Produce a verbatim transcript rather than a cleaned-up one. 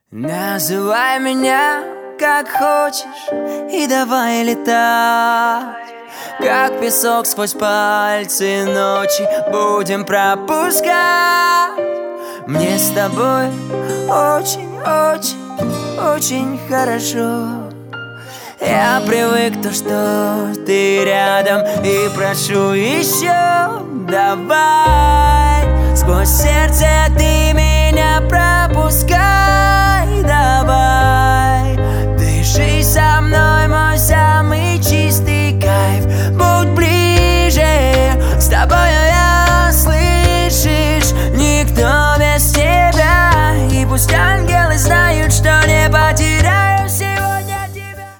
Называй меня как хочешь и давай летать, как песок сквозь пальцы ночи будем пропускать. Мне с тобой очень-очень, очень хорошо. Я привык то, что ты рядом, и прошу еще. Давай сквозь сердце